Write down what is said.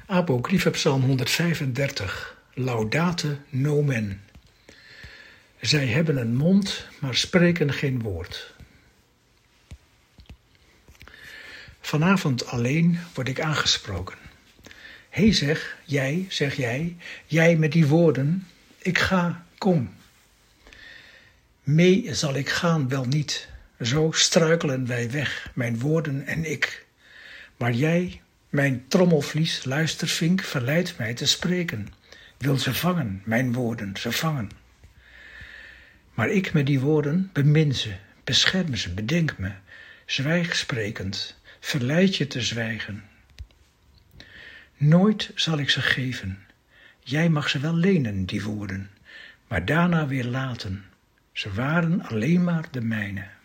Apocryphe Psalm 135, Laudate nomen. Zij hebben een mond, maar spreken geen woord. Vanavond alleen word ik aangesproken. Hé zeg jij, jij met die woorden, ik ga, kom. Mee zal ik gaan, wel niet, zo struikelen wij weg, mijn woorden en ik. Maar jij, mijn trommelvlies, luistervink, verleidt mij te spreken. Wil ze vangen, mijn woorden, ze vangen. Maar ik met die woorden bemin ze, bescherm ze, bedenk me, zwijg sprekend, verleid je te zwijgen. Nooit zal ik ze geven, jij mag ze wel lenen, die woorden, maar daarna weer laten. Ze waren alleen maar de mijne.